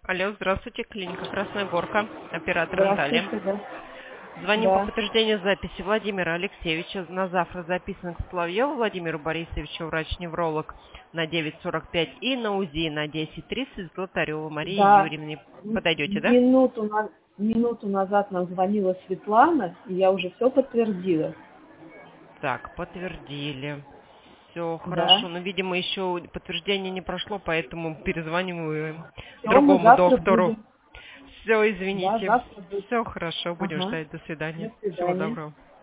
Алло, здравствуйте, клиника Красная Горка, оператор Наталья. Здравствуйте, да. Звоним по Да. подтверждению записи Владимира Алексеевича. На завтра записан к Соловьеву Владимиру Борисовичу, врач-невролог, на 9:45 и на УЗИ на 10:30 Золотареву Марии Да. Юрьевне. Подойдете, да? Минуту назад нам звонила Светлана, и я уже все подтвердила. Так, подтвердили. Все Да. хорошо. Но, видимо, еще подтверждение не прошло, поэтому перезваниваем Все, мы другому завтра доктору. будем. Все, Да, извините. завтра будем. Все хорошо. Будем Ага. ждать. До До свидания. Всего свидания. доброго.